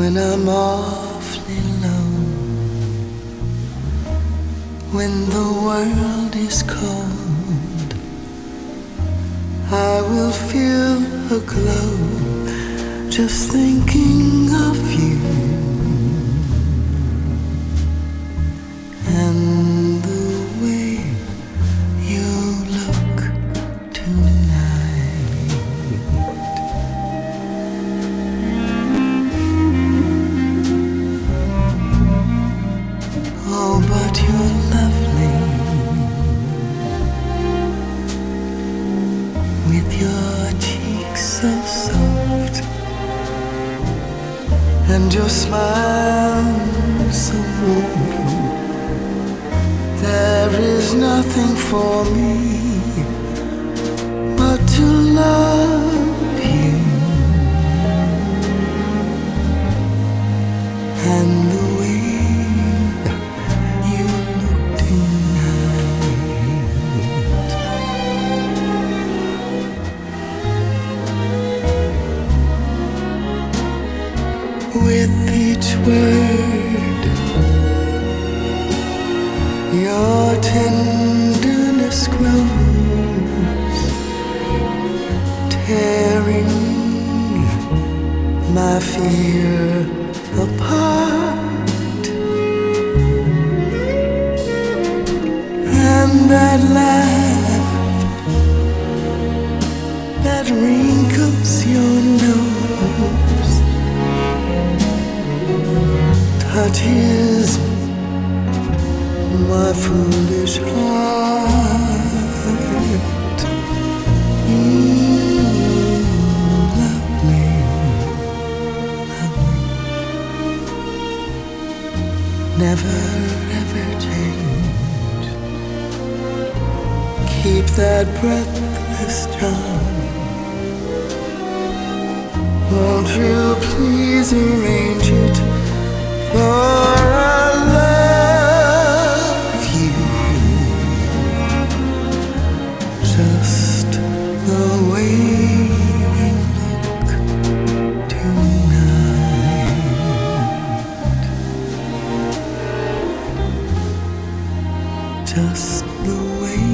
when I'm awfully low, when the world is cold, I will feel a glow just thinking of you and the way you look tonight. Oh, but you're lovely with your cheeks so soft and your smile so warm. There is nothing for me but to love you and the way you look tonight. With each word, your tenderness grows, tearing my fear apart. And that laugh that wrinkles your nose touches my foolish heart. Lovely, lovely, never ever change. Keep that breathless charm. Won't you please arrange it for our love you just the way you look tonight, just the way